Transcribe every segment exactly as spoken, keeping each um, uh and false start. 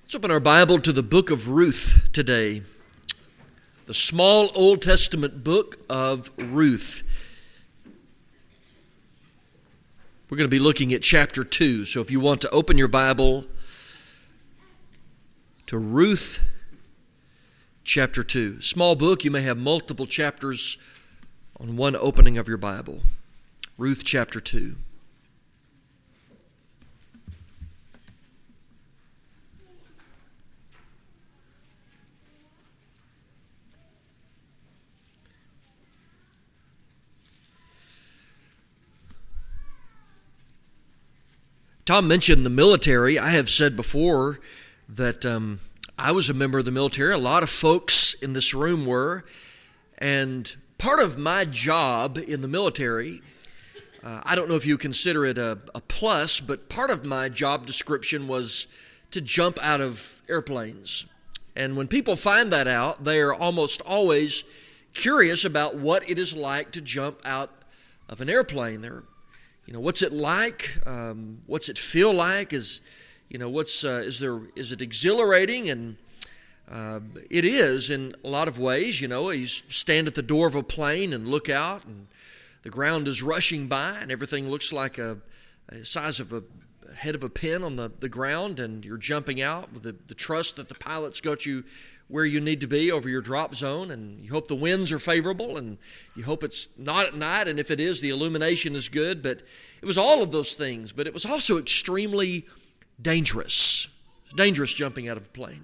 Let's open our Bible to the book of Ruth today. The small Old Testament book of Ruth. We're going to be looking at chapter two. So if you want to open your Bible to Ruth chapter two. Small book, you may have multiple chapters on one opening of your Bible. Ruth chapter two. Tom mentioned the military. I have said before that um, I was a member of the military. A lot of folks in this room were. And part of my job in the military, uh, I don't know if you consider it a, a plus, but part of my job description was to jump out of airplanes. And when people find that out, they are almost always curious about what it is like to jump out of an airplane. They're You know, what's it like? Um, what's it feel like? Is, you know, what's uh, is there? Is it exhilarating? And uh, it is in a lot of ways. You know, you stand at the door of a plane and look out, and the ground is rushing by, and everything looks like a, a size of a head of a pin on the, the ground, and you're jumping out with the, the trust that the pilot's got you where you need to be over your drop zone, and you hope the winds are favorable, and you hope it's not at night, and if it is, the illumination is good. But it was all of those things, but it was also extremely dangerous. Dangerous jumping out of a plane.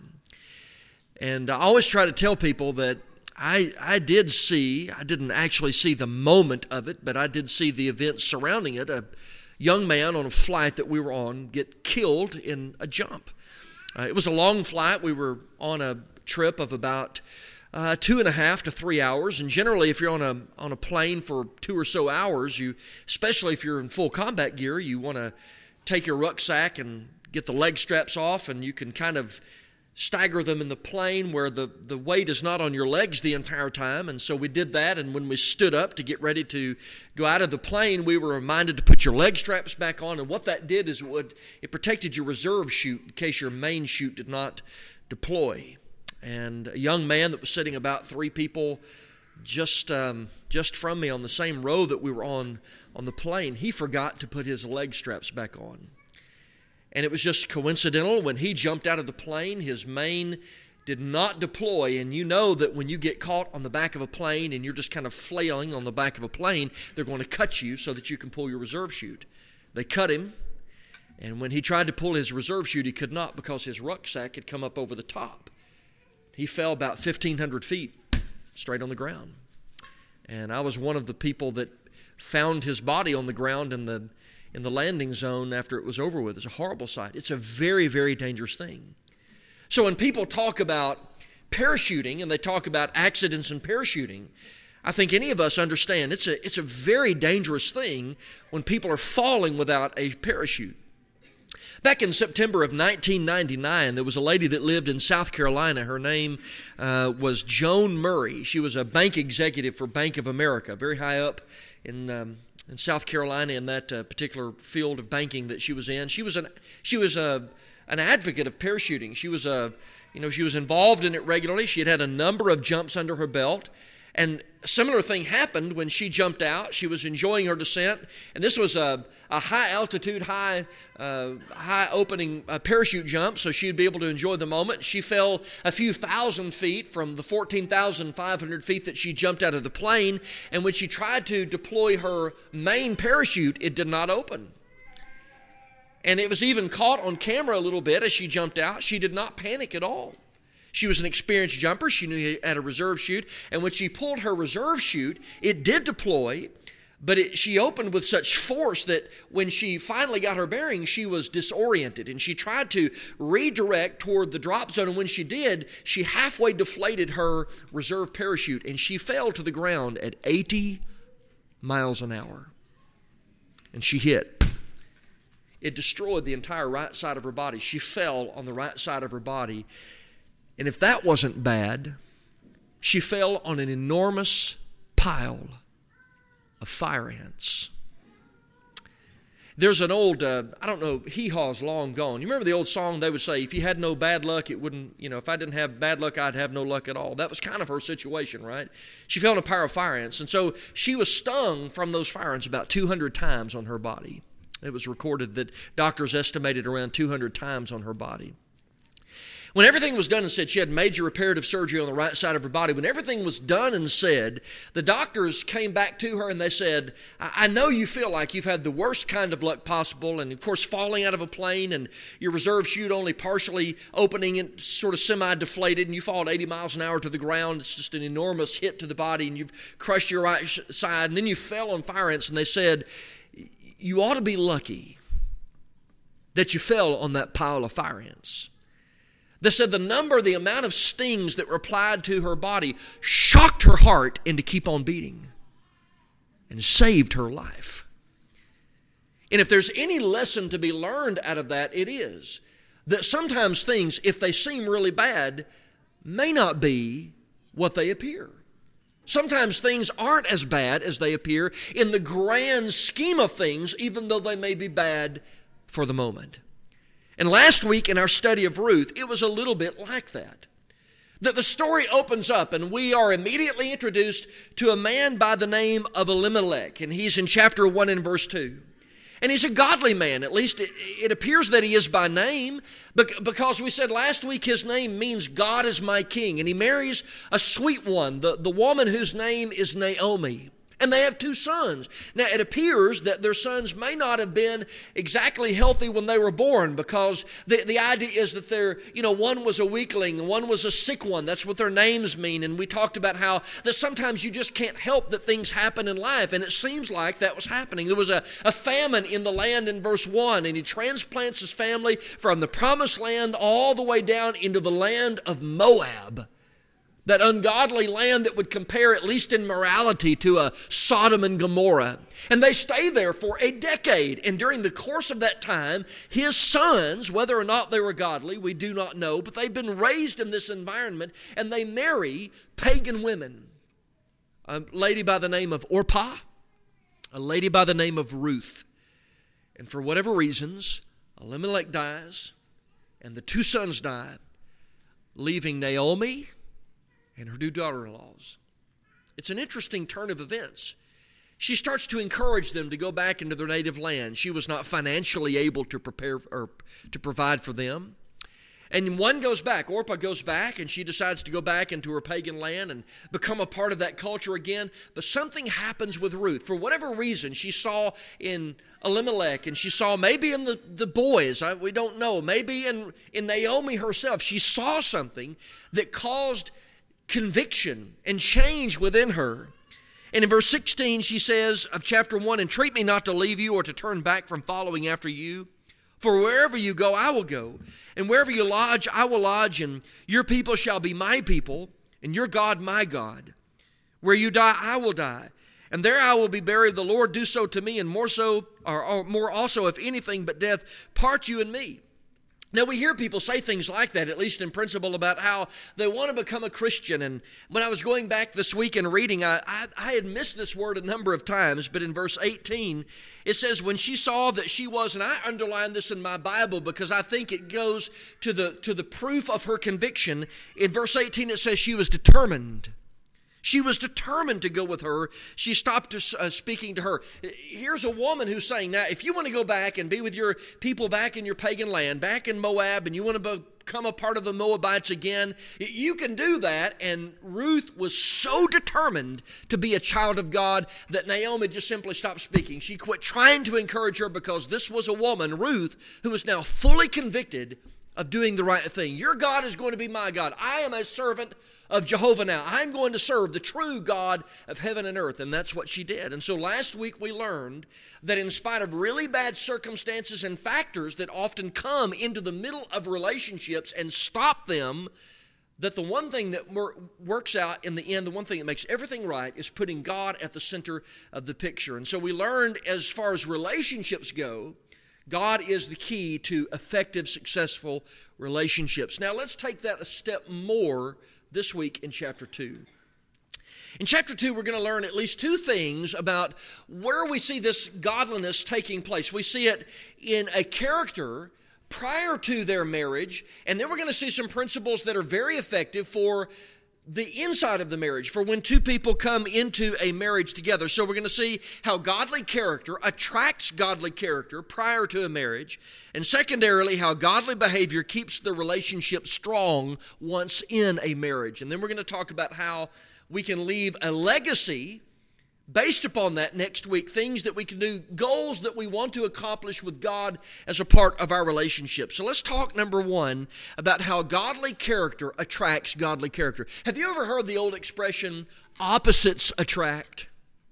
And I always try to tell people that I, I did see, I didn't actually see the moment of it, but I did see the events surrounding it. A young man on a flight that we were on get killed in a jump. Uh, it was a long flight. We were on a trip of about uh, two and a half to three hours. And generally, if you're on a on a plane for two or so hours, you, especially if you're in full combat gear, you want to take your rucksack and get the leg straps off, and you can kind of stagger them in the plane where the, the weight is not on your legs the entire time. And so we did that, and when we stood up to get ready to go out of the plane, we were reminded to put your leg straps back on. And what that did is it, would, it protected your reserve chute in case your main chute did not deploy. And a young man that was sitting about three people just um, just from me on the same row that we were on on the plane, he forgot to put his leg straps back on. And it was just coincidental. When he jumped out of the plane, his main did not deploy. And you know that when you get caught on the back of a plane and you're just kind of flailing on the back of a plane, they're going to cut you so that you can pull your reserve chute. They cut him. And when he tried to pull his reserve chute, he could not because his rucksack had come up over the top. He fell about fifteen hundred feet straight on the ground. And I was one of the people that found his body on the ground in the in the landing zone after it was over with. It's a horrible sight. It's a very, very dangerous thing. So when people talk about parachuting and they talk about accidents and parachuting, I think any of us understand it's a it's a very dangerous thing when people are falling without a parachute. Back in September of nineteen ninety-nine, there was a lady that lived in South Carolina. Her name uh, was Joan Murray. She was a bank executive for Bank of America, very high up in um, in South Carolina in that uh, particular field of banking that she was in. She was an she was a an advocate of parachuting. She was a you know she was involved in it regularly. She had had a number of jumps under her belt. And a similar thing happened when she jumped out. She was enjoying her descent, and this was a, a high-altitude, high, uh, high-opening uh, parachute jump, so she'd be able to enjoy the moment. She fell a few thousand feet from the fourteen thousand five hundred feet that she jumped out of the plane, and when she tried to deploy her main parachute, it did not open. And it was even caught on camera a little bit as she jumped out. She did not panic at all. She was an experienced jumper. She knew he had a reserve chute. And when she pulled her reserve chute, it did deploy, but it, she opened with such force that when she finally got her bearings, she was disoriented. And she tried to redirect toward the drop zone. And when she did, she halfway deflated her reserve parachute. And she fell to the ground at eighty miles an hour. And she hit. It destroyed the entire right side of her body. She fell on the right side of her body. And if that wasn't bad, she fell on an enormous pile of fire ants. There's an old, uh, I don't know, hee-haw's long gone. You remember the old song they would say, if you had no bad luck, it wouldn't, you know, if I didn't have bad luck, I'd have no luck at all. That was kind of her situation, right? She fell in a pair of fire ants, and so she was stung from those fire ants about two hundred times on her body. It was recorded that doctors estimated around two hundred times on her body. When everything was done and said, she had major reparative surgery on the right side of her body. When everything was done and said, the doctors came back to her and they said, I know you feel like you've had the worst kind of luck possible, and of course falling out of a plane and your reserve chute only partially opening and sort of semi-deflated, and you fall at eighty miles an hour to the ground. It's just an enormous hit to the body, and you've crushed your right side, and then you fell on fire ants, and they said, you ought to be lucky that you fell on that pile of fire ants. They said the number, the amount of stings that were applied to her body shocked her heart into keep on beating and saved her life. And if there's any lesson to be learned out of that, it is that sometimes things, if they seem really bad, may not be what they appear. Sometimes things aren't as bad as they appear in the grand scheme of things, even though they may be bad for the moment. And last week in our study of Ruth, it was a little bit like that. That the story opens up and we are immediately introduced to a man by the name of Elimelech. And he's in chapter one and verse two. And he's a godly man, at least it, it appears that he is by name, because we said last week his name means God is my king. And he marries a sweet one, the, the woman whose name is Naomi. And they have two sons. Now, it appears that their sons may not have been exactly healthy when they were born, because the, the idea is that they're, you know, one was a weakling and one was a sick one. That's what their names mean. And we talked about how that sometimes you just can't help that things happen in life. And it seems like that was happening. There was a, a famine in the land in verse one, and he transplants his family from the promised land all the way down into the land of Moab. That ungodly land that would compare, at least in morality, to a Sodom and Gomorrah. And they stay there for a decade. And during the course of that time, his sons, whether or not they were godly, we do not know, but they've been raised in this environment, and they marry pagan women. A lady by the name of Orpah, a lady by the name of Ruth. And for whatever reasons, Elimelech dies, and the two sons die, leaving Naomi and her two daughter-in-laws. It's an interesting turn of events. She starts to encourage them to go back into their native land. She was not financially able to prepare or to provide for them. And one goes back, Orpah goes back, and she decides to go back into her pagan land and become a part of that culture again. But something happens with Ruth. For whatever reason, she saw in Elimelech, and she saw maybe in the, the boys, I, we don't know, maybe in, in Naomi herself, she saw something that caused conviction and change within her. And in verse sixteen, she says of chapter one, entreat me not to leave you or to turn back from following after you. For wherever you go, I will go. And wherever you lodge, I will lodge. And your people shall be my people, and your God my God. Where you die, I will die. And there I will be buried. The Lord do so to me, and more so, or, or more also, if anything but death part you and me. Now, we hear people say things like that, at least in principle, about how they want to become a Christian. And when I was going back this week and reading, I, I, I had missed this word a number of times, but in verse eighteen, it says, when she saw that she was, and I underlined this in my Bible because I think it goes to the, to the proof of her conviction. In verse eighteen, it says she was determined. She was determined to go with her. She stopped uh, speaking to her. Here's a woman who's saying, now, if you want to go back and be with your people back in your pagan land, back in Moab, and you want to become a part of the Moabites again, you can do that. And Ruth was so determined to be a child of God that Naomi just simply stopped speaking. She quit trying to encourage her because this was a woman, Ruth, who was now fully convicted of doing the right thing. Your God is going to be my God. I am a servant of Jehovah now. I'm going to serve the true God of heaven and earth. And that's what she did. And so last week we learned that in spite of really bad circumstances and factors that often come into the middle of relationships and stop them, that the one thing that works out in the end, the one thing that makes everything right, is putting God at the center of the picture. And so we learned, as far as relationships go, God is the key to effective, successful relationships. Now, let's take that a step more this week in chapter two. In chapter two, we're going to learn at least two things about where we see this godliness taking place. We see it in a character prior to their marriage, and then we're going to see some principles that are very effective for the inside of the marriage, for when two people come into a marriage together. So we're going to see how godly character attracts godly character prior to a marriage, and secondarily, how godly behavior keeps the relationship strong once in a marriage. And then we're going to talk about how we can leave a legacy based upon that next week, things that we can do, goals that we want to accomplish with God as a part of our relationship. So let's talk, number one, about how godly character attracts godly character. Have you ever heard the old expression, opposites attract?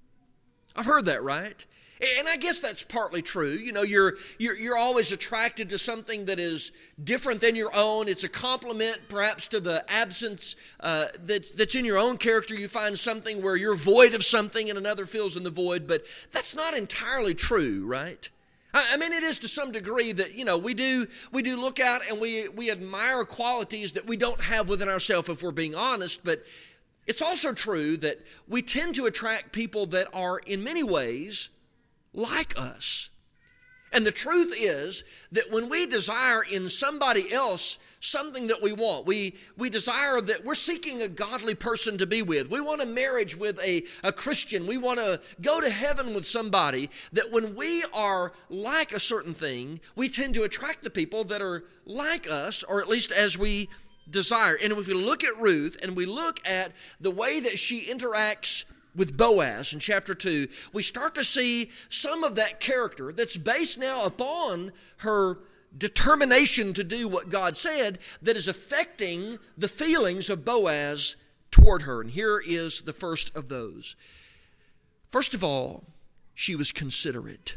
I've heard that, right? And I guess that's partly true. You know, you're, you're, you're always attracted to something that is different than your own. It's a compliment perhaps to the absence uh, that, that's in your own character. You find something where you're void of something and another fills in the void. But that's not entirely true, right? I mean, it is to some degree that, you know, we do we do look out and we, we admire qualities that we don't have within ourselves if we're being honest. But it's also true that we tend to attract people that are in many ways like us. And the truth is that when we desire in somebody else something that we want, we, we desire that we're seeking a godly person to be with. We want a marriage with a, a Christian. We want to go to heaven with somebody, that when we are like a certain thing, we tend to attract the people that are like us, or at least as we desire. And if we look at Ruth and we look at the way that she interacts with Boaz in chapter two, we start to see some of that character that's based now upon her determination to do what God said, that is affecting the feelings of Boaz toward her. And here is the first of those. First of all, she was considerate.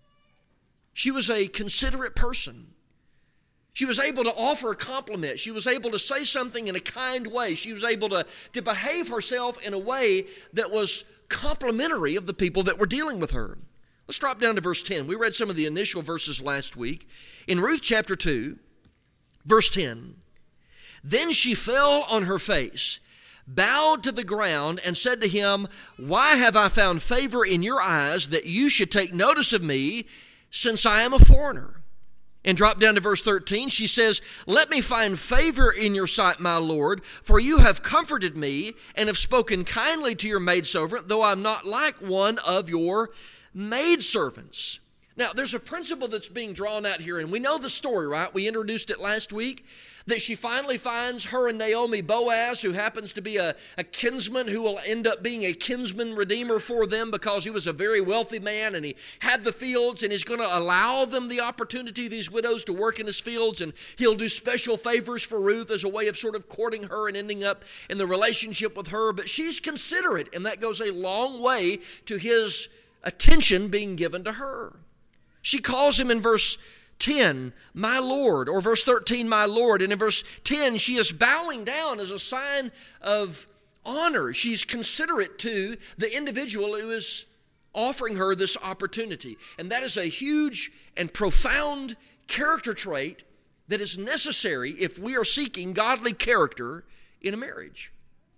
She was a considerate person. She was able to offer a compliment. She was able to say something in a kind way. She was able to, to behave herself in a way that was complimentary of the people that were dealing with her. Let's drop down to verse ten. We read some of the initial verses last week. In Ruth chapter two, verse ten, "Then she fell on her face, bowed to the ground, and said to him, 'Why have I found favor in your eyes that you should take notice of me, since I am a foreigner?' And drop down to verse thirteen, she says, 'Let me find favor in your sight, my Lord, for you have comforted me and have spoken kindly to your maidservant, though I'm not like one of your maidservants.'" Now, there's a principle that's being drawn out here, and we know the story, right? We introduced it last week, that she finally finds her and Naomi Boaz, who happens to be a, a kinsman who will end up being a kinsman redeemer for them because he was a very wealthy man and he had the fields, and he's going to allow them the opportunity, these widows, to work in his fields, and he'll do special favors for Ruth as a way of sort of courting her and ending up in the relationship with her. But she's considerate, and that goes a long way to his attention being given to her. She calls him in verse ten, "My Lord," or verse thirteen, "My Lord." And in verse ten, she is bowing down as a sign of honor. She's considerate to the individual who is offering her this opportunity. And that is a huge and profound character trait that is necessary if we are seeking godly character in a marriage.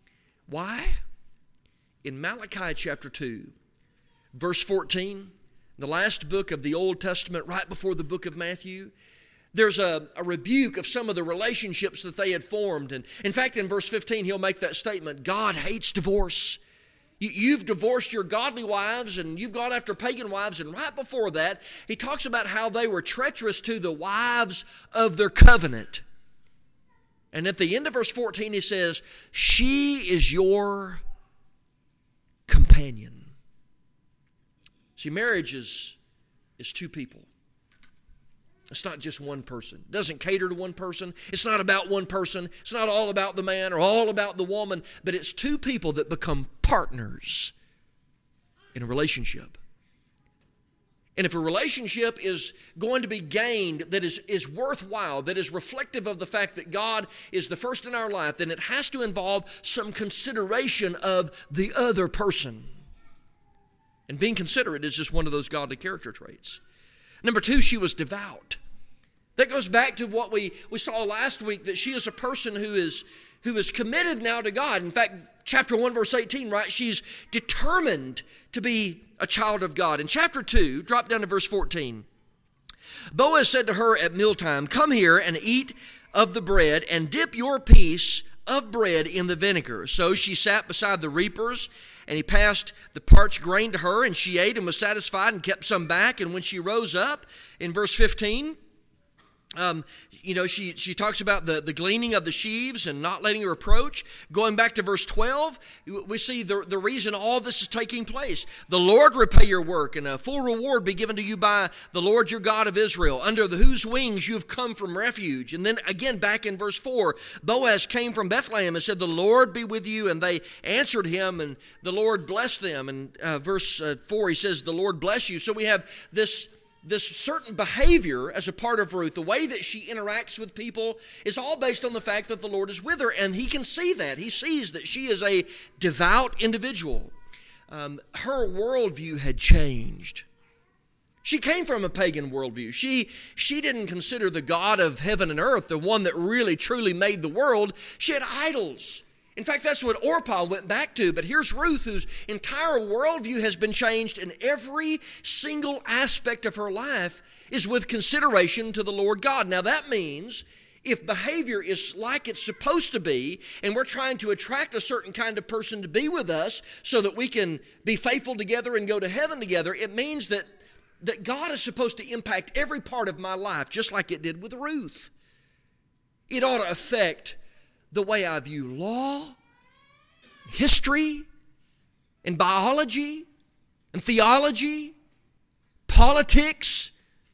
Why? In Malachi chapter two, verse fourteen, the last book of the Old Testament, right before the book of Matthew, there's a, a rebuke of some of the relationships that they had formed. And in fact, in verse fifteen, he'll make that statement, God hates divorce. You, you've divorced your godly wives and you've gone after pagan wives. And right before that, he talks about how they were treacherous to the wives of their covenant. And at the end of verse fourteen, he says, she is your companion. See, marriage is, is two people. It's not just one person. It doesn't cater to one person. It's not about one person. It's not all about the man or all about the woman, but it's two people that become partners in a relationship. And if a relationship is going to be gained that is, is worthwhile, that is reflective of the fact that God is the first in our life, then it has to involve some consideration of the other person. And being considerate is just one of those godly character traits. Number two, she was devout. That goes back to what we, we saw last week, that she is a person who is who is committed now to God. In fact, chapter one, verse eighteen, right? She's determined to be a child of God. In chapter two, drop down to verse fourteen. Boaz said to her at mealtime, "Come here and eat of the bread, and dip your piece of bread in the vinegar." So she sat beside the reapers, and he passed the parched grain to her, and she ate and was satisfied and kept some back. And when she rose up, in verse fifteen, Um, you know, she, she talks about the, the gleaning of the sheaves and not letting her approach. Going back to verse twelve, we see the, the reason all this is taking place. "The Lord repay your work, and a full reward be given to you by the Lord your God of Israel, under the whose wings you have come from refuge." And then again, back in verse four, Boaz came from Bethlehem and said, "The Lord be with you." And they answered him, and the Lord blessed them. And uh, verse uh, four, he says, "The Lord bless you." So we have this This certain behavior as a part of Ruth, the way that she interacts with people, is all based on the fact that the Lord is with her, and he can see that. He sees that she is a devout individual. Um, her worldview had changed. She came from a pagan worldview. She, she didn't consider the God of heaven and earth, the one that really, truly made the world. She had idols. In fact, that's what Orpah went back to. But here's Ruth, whose entire worldview has been changed, and every single aspect of her life is with consideration to the Lord God. Now that means if behavior is like it's supposed to be, and we're trying to attract a certain kind of person to be with us so that we can be faithful together and go to heaven together, it means that, that God is supposed to impact every part of my life, just like it did with Ruth. It ought to affect the way I view law, history, and biology, and theology, politics,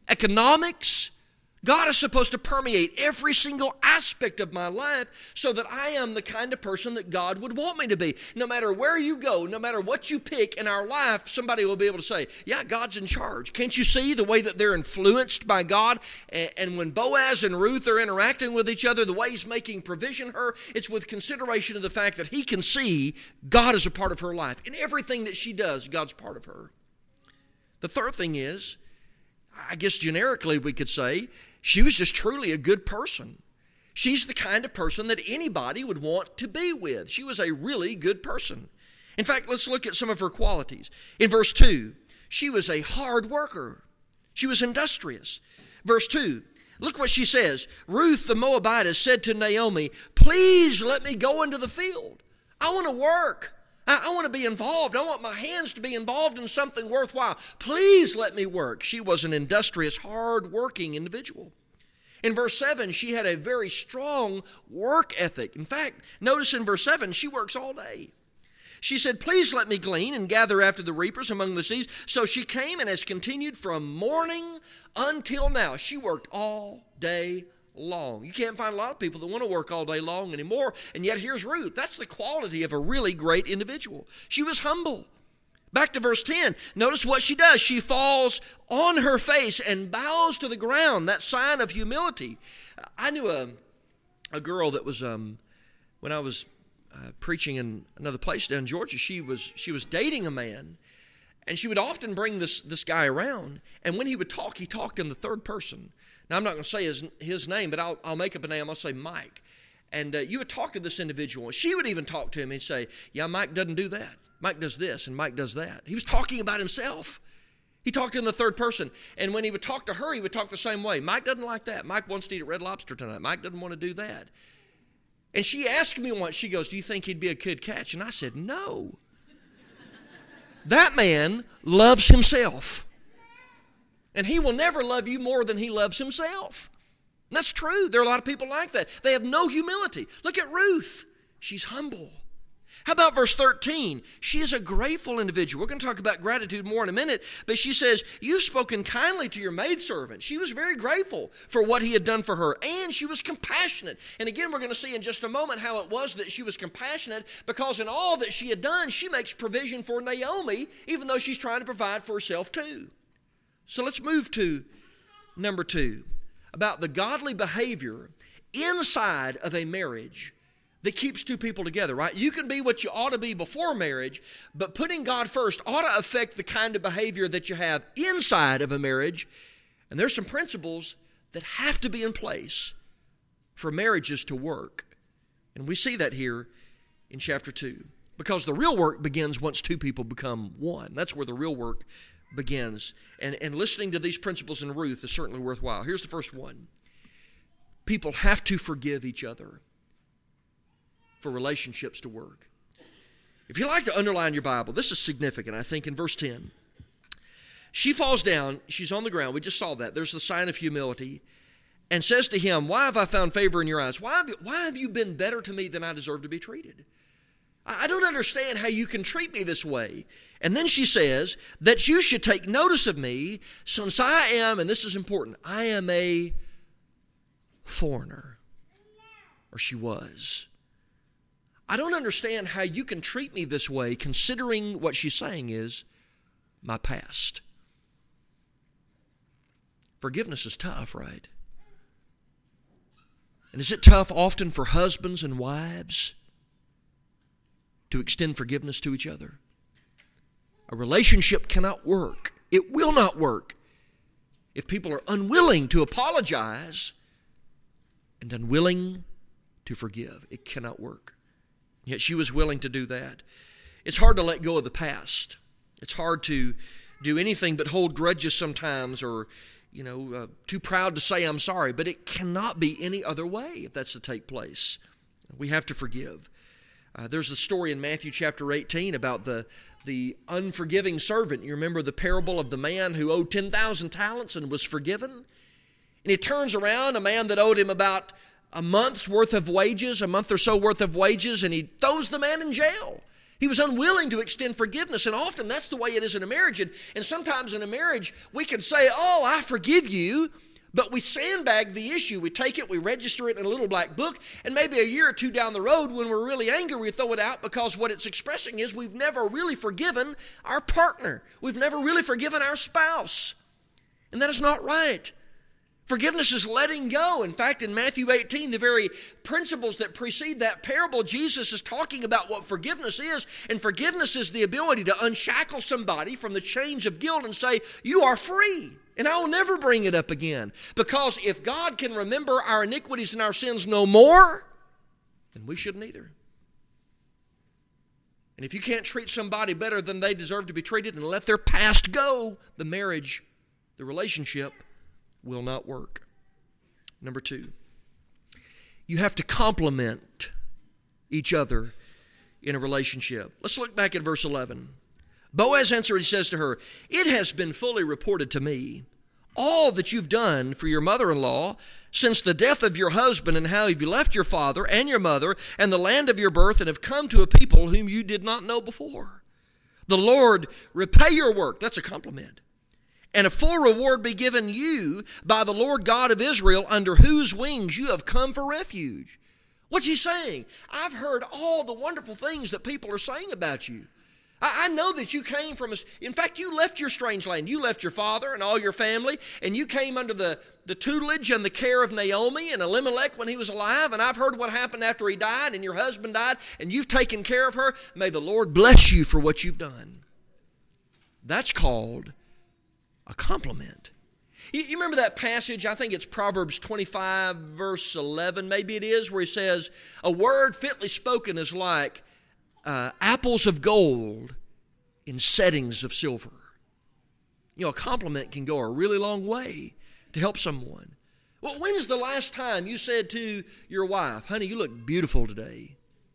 economics. God is supposed to permeate every single aspect of my life so that I am the kind of person that God would want me to be. No matter where you go, no matter what you pick in our life, somebody will be able to say, "Yeah, God's in charge." Can't you see the way that they're influenced by God? And when Boaz and Ruth are interacting with each other, the way he's making provision her, it's with consideration of the fact that he can see God is a part of her life. In everything that she does, God's part of her. The third thing is, I guess generically we could say, she was just truly a good person. She's the kind of person that anybody would want to be with. She was a really good person. In fact, let's look at some of her qualities. In verse two, she was a hard worker. She was industrious. Verse two, look what she says. Ruth the Moabitess said to Naomi, "Please let me go into the field. I want to work. I, I want to be involved. I want my hands to be involved in something worthwhile. Please let me work." She was an industrious, hard-working individual. In verse seven, she had a very strong work ethic. In fact, notice in verse seven, she works all day. She said, "Please let me glean and gather after the reapers among the sheaves." So she came and has continued from morning until now. She worked all day long. You can't find a lot of people that want to work all day long anymore. And yet here's Ruth. That's the quality of a really great individual. She was humble. Back to verse ten. Notice what she does. She falls on her face and bows to the ground. That sign of humility. I knew a, a girl that was, um, when I was uh, preaching in another place down in Georgia, she was she was dating a man. And she would often bring this, this guy around. And when he would talk, he talked in the third person. Now, I'm not going to say his, his name, but I'll, I'll make up a name. I'll say Mike. And uh, you would talk to this individual. She would even talk to him and say, "Yeah, Mike doesn't do that. Mike does this, and Mike does that." He was talking about himself. He talked in the third person. And when he would talk to her, he would talk the same way. "Mike doesn't like that. Mike wants to eat at Red Lobster tonight. Mike doesn't want to do that." And she asked me once, she goes, "Do you think he'd be a good catch?" And I said, "No." That man loves himself. And he will never love you more than he loves himself. And that's true. There are a lot of people like that. They have no humility. Look at Ruth. She's humble. How about verse thirteen? She is a grateful individual. We're going to talk about gratitude more in a minute. But she says, "You've spoken kindly to your maidservant." She was very grateful for what he had done for her. And she was compassionate. And again, we're going to see in just a moment how it was that she was compassionate, because in all that she had done, she makes provision for Naomi, even though she's trying to provide for herself too. So let's move to number two, about the godly behavior inside of a marriage that keeps two people together, right? You can be what you ought to be before marriage, but putting God first ought to affect the kind of behavior that you have inside of a marriage. And there's some principles that have to be in place for marriages to work And we see that here in chapter two. Because the real work begins once two people become one. That's where the real work begins. And, and listening to these principles in Ruth is certainly worthwhile. Here's the first one. People have to forgive each other for relationships to work. If you like to underline your Bible, this is significant, I think, in verse ten. She falls down, she's on the ground, we just saw that. There's the sign of humility, and says to him, why have I found favor in your eyes? Why have you, why have you been better to me than I deserve to be treated? I don't understand how you can treat me this way. And then she says that you should take notice of me, since I am, and this is important, I am a foreigner. Or she was. I don't understand how you can treat me this way, considering what she's saying is my past. Forgiveness is tough, right? And is it tough often for husbands and wives to extend forgiveness to each other? A relationship cannot work. It will not work if people are unwilling to apologize and unwilling to forgive. It cannot work. Yet she was willing to do that. It's hard to let go of the past. It's hard to do anything but hold grudges sometimes, or, you know, uh, too proud to say I'm sorry. But it cannot be any other way if that's to take place. We have to forgive. Uh, there's a story in Matthew chapter eighteen about the, the unforgiving servant. You remember the parable of the man who owed ten thousand talents and was forgiven? And he turns around, a man that owed him about a month's worth of wages, a month or so worth of wages, and he throws the man in jail. He was unwilling to extend forgiveness, and often that's the way it is in a marriage. And, and sometimes in a marriage, we can say, oh, I forgive you, but we sandbag the issue. We take it, we register it in a little black book, and maybe a year or two down the road, when we're really angry, we throw it out, because what it's expressing is we've never really forgiven our partner. We've never really forgiven our spouse. And that is not right. Forgiveness is letting go. In fact, in Matthew eighteen, the very principles that precede that parable, Jesus is talking about what forgiveness is. And forgiveness is the ability to unshackle somebody from the chains of guilt and say, you are free, and I will never bring it up again. Because if God can remember our iniquities and our sins no more, then we shouldn't either. And if you can't treat somebody better than they deserve to be treated and let their past go, the marriage, the relationship will not work. Number two, you have to complement each other in a relationship. Let's look back at verse eleven. Boaz answered, he says to her, it has been fully reported to me, all that you've done for your mother-in-law since the death of your husband, and how you left your father and your mother and the land of your birth, and have come to a people whom you did not know before. The Lord repay your work. That's a compliment. And a full reward be given you by the Lord God of Israel, under whose wings you have come for refuge. What's he saying? I've heard all the wonderful things that people are saying about you. I, I know that you came from us. In fact, you left your strange land. You left your father and all your family, and you came under the, the tutelage and the care of Naomi and Elimelech when he was alive. And I've heard what happened after he died, and your husband died, and you've taken care of her. May the Lord bless you for what you've done. That's called a compliment. You, you remember that passage, I think it's Proverbs twenty-five, verse eleven, maybe it is, where he says, a word fitly spoken is like uh, apples of gold in settings of silver. You know, a compliment can go a really long way to help someone. Well, when's the last time you said to your wife, honey, you look beautiful today?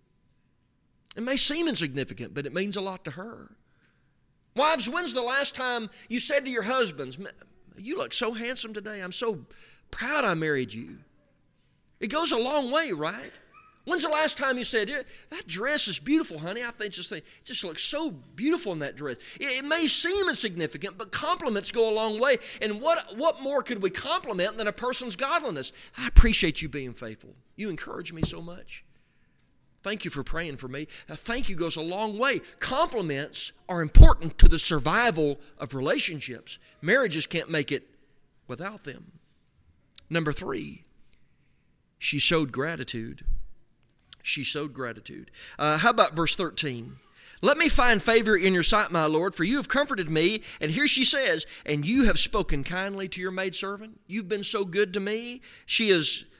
It may seem insignificant, but it means a lot to her. Wives, when's the last time you said to your husbands, you look so handsome today. I'm so proud I married you. It goes a long way, right? When's the last time you said, that dress is beautiful, honey. I think just think, it just looks so beautiful in that dress. It, it may seem insignificant, but compliments go a long way. And what, what more could we compliment than a person's godliness? I appreciate you being faithful. You encourage me so much. Thank you for praying for me. Now, thank you goes a long way. Compliments are important to the survival of relationships. Marriages can't make it without them. Number three, she showed gratitude. She showed gratitude. Uh, how about verse thirteen? Let me find favor in your sight, my Lord, for you have comforted me. And here she says, and you have spoken kindly to your maidservant. You've been so good to me. She is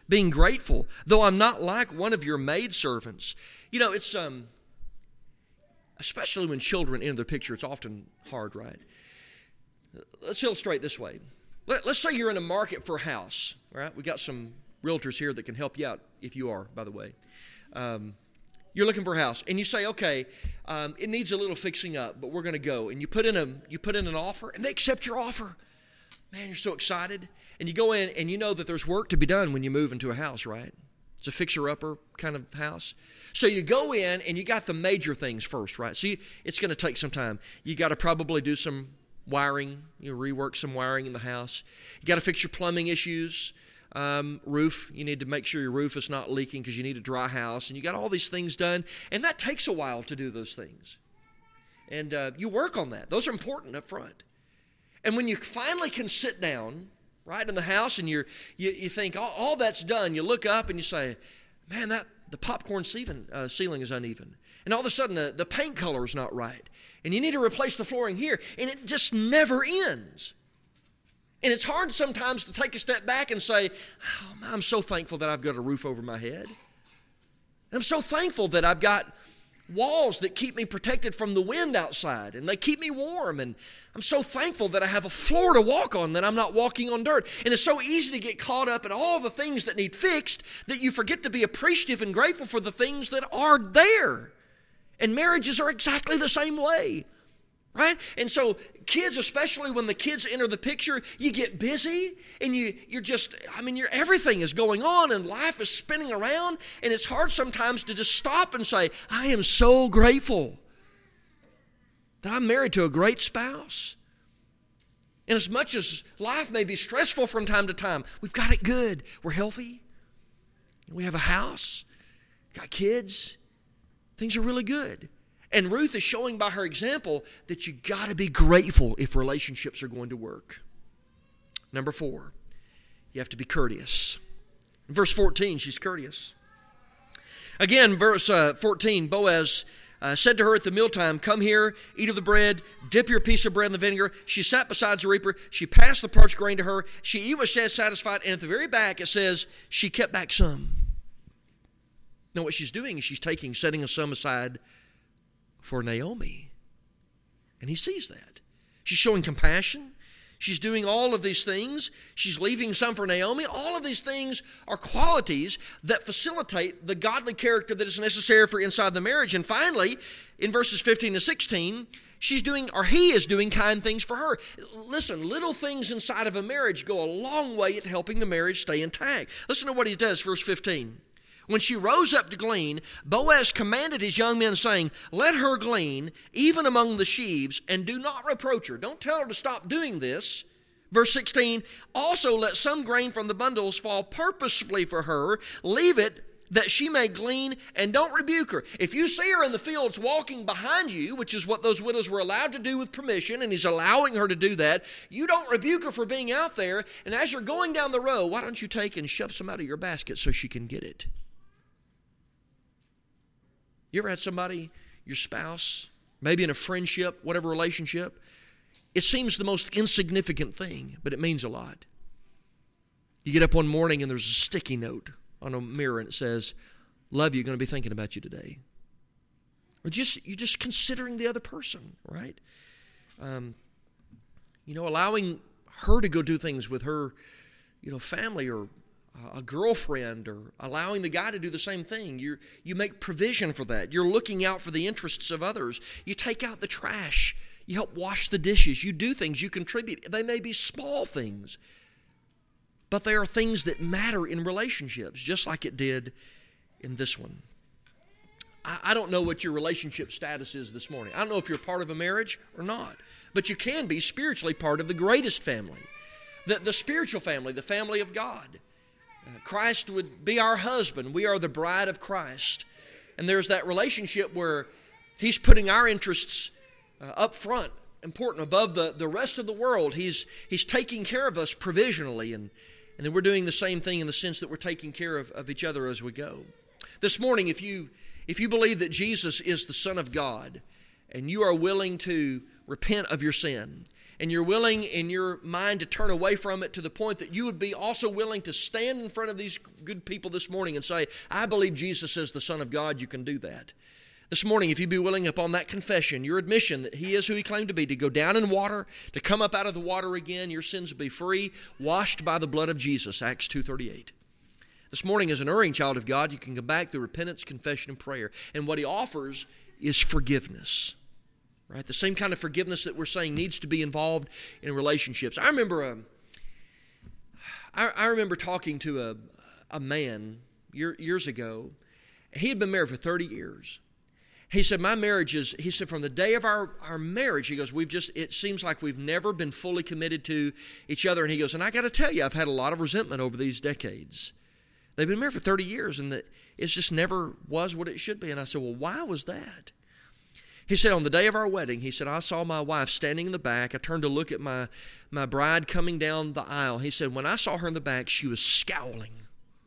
being grateful, though I'm not like one of your maidservants. You know, it's, um, especially when children enter the picture, it's often hard, right? Let's illustrate this way. Let, let's say you're in a market for a house, right? We got some realtors here that can help you out if you are, by the way. Um, you're looking for a house, and you say, okay, um, it needs a little fixing up, but we're going to go. And you put in a you put in an offer, and they accept your offer. Man, you're so excited. And you go in, and you know that there's work to be done when you move into a house, right? It's a fixer-upper kind of house. So you go in, and you got the major things first, right? So you, it's going to take some time. You got to probably do some wiring, you know, rework some wiring in the house. You got to fix your plumbing issues. Um, roof, you need to make sure your roof is not leaking because you need a dry house. And you got all these things done. And that takes a while to do those things. And uh, you work on that. Those are important up front. And when you finally can sit down, right, in the house, and you're, you you think all, all that's done, you look up and you say, man, that the popcorn ceiling, uh, ceiling is uneven. And all of a sudden, the, the paint color is not right. And you need to replace the flooring here. And it just never ends. And it's hard sometimes to take a step back and say, oh, I'm so thankful that I've got a roof over my head. And I'm so thankful that I've got walls that keep me protected from the wind outside, and they keep me warm. And I'm so thankful that I have a floor to walk on, that I'm not walking on dirt. And it's so easy to get caught up in all the things that need fixed that you forget to be appreciative and grateful for the things that are there. And marriages are exactly the same way, right? And so kids, especially when the kids enter the picture, you get busy and you, you're just, I mean, you're, everything is going on and life is spinning around, and it's hard sometimes to just stop and say, I am so grateful that I'm married to a great spouse. And as much as life may be stressful from time to time, we've got it good. We're healthy. We have a house, got kids. Things are really good. And Ruth is showing by her example that you got to be grateful if relationships are going to work. Number four, you have to be courteous. In verse fourteen, she's courteous. Again, verse uh, fourteen, Boaz uh, said to her at the mealtime, come here, eat of the bread, dip your piece of bread in the vinegar. She sat beside the reaper. She passed the parched grain to her. She even was satisfied. And at the very back, it says, she kept back some. Now, what she's doing is she's taking, setting some aside for Naomi. And he sees that. She's showing compassion. She's doing all of these things. She's leaving some for Naomi. All of these things are qualities that facilitate the godly character that is necessary for inside the marriage. And finally, in verses fifteen to sixteen, she's doing, or he is doing kind things for her. Listen, little things inside of a marriage go a long way at helping the marriage stay intact. Listen to what he does, verse fifteen. When she rose up to glean, Boaz commanded his young men, saying, let her glean, even among the sheaves, and do not reproach her. Don't tell her to stop doing this. Verse sixteen, also let some grain from the bundles fall purposefully for her. Leave it that she may glean, and don't rebuke her. If you see her in the fields walking behind you, which is what those widows were allowed to do with permission, and he's allowing her to do that, you don't rebuke her for being out there. And as you're going down the road, why don't you take and shove some out of your basket so she can get it? You ever had somebody, your spouse, maybe in a friendship, whatever relationship, it seems the most insignificant thing, but it means a lot. You get up one morning and there's a sticky note on a mirror and it says, love you, going to be thinking about you today. Or just you're just considering the other person, right? Um, you know, allowing her to go do things with her, you know, family or a girlfriend, or allowing the guy to do the same thing. You you make provision for that. You're looking out for the interests of others. You take out the trash. You help wash the dishes. You do things. You contribute. They may be small things, but they are things that matter in relationships, just like it did in this one. I, I don't know what your relationship status is this morning. I don't know if you're part of a marriage or not, but you can be spiritually part of the greatest family, the, the spiritual family, the family of God. Christ would be our husband. We are the bride of Christ. And there's that relationship where he's putting our interests uh, up front, important, above the, the rest of the world. He's he's taking care of us provisionally. And, and then we're doing the same thing in the sense that we're taking care of, of each other as we go. This morning, if you if you believe that Jesus is the Son of God and you are willing to repent of your sin and you're willing in your mind to turn away from it to the point that you would be also willing to stand in front of these good people this morning and say, I believe Jesus is the Son of God, you can do that. This morning, if you be willing upon that confession, your admission that He is who He claimed to be, to go down in water, to come up out of the water again, your sins will be free, washed by the blood of Jesus, Acts two thirty-eight. This morning, as an erring child of God, you can come back through repentance, confession, and prayer. And what He offers is forgiveness. Right? The same kind of forgiveness that we're saying needs to be involved in relationships. I remember um, I, I remember talking to a, a man year, years ago. He had been married for thirty years. He said, my marriage is, he said, from the day of our, our marriage, he goes, we've just, it seems like we've never been fully committed to each other. And he goes, and I got to tell you, I've had a lot of resentment over these decades. They've been married for thirty years, and that it's just never was what it should be. And I said, well, why was that? He said, on the day of our wedding, he said, I saw my wife standing in the back. I turned to look at my, my bride coming down the aisle. He said, when I saw her in the back, she was scowling.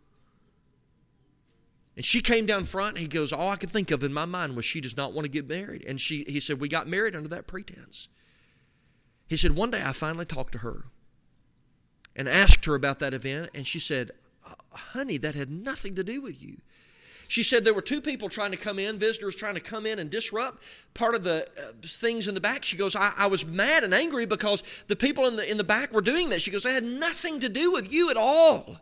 And she came down front. He goes, all I could think of in my mind was she does not want to get married. And she, he said, we got married under that pretense. He said, one day I finally talked to her and asked her about that event. And she said, honey, that had nothing to do with you. She said there were two people trying to come in, visitors trying to come in and disrupt part of the uh, things in the back. She goes, I, I was mad and angry because the people in the in the back were doing that. She goes, it had nothing to do with you at all.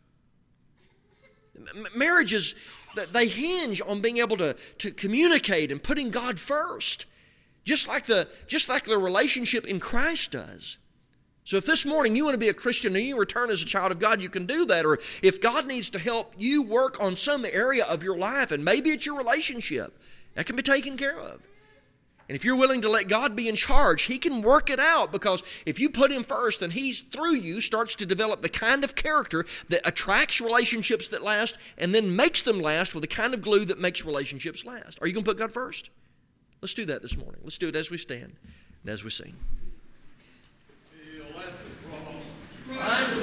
M- marriages, they hinge on being able to, to communicate and putting God first, just like the just like the relationship in Christ does. So if this morning you want to be a Christian and you return as a child of God, you can do that. Or if God needs to help you work on some area of your life, and maybe it's your relationship, that can be taken care of. And if you're willing to let God be in charge, He can work it out, because if you put Him first, then He, through you, starts to develop the kind of character that attracts relationships that last and then makes them last with the kind of glue that makes relationships last. Are you going to put God first? Let's do that this morning. Let's do it as we stand and as we sing.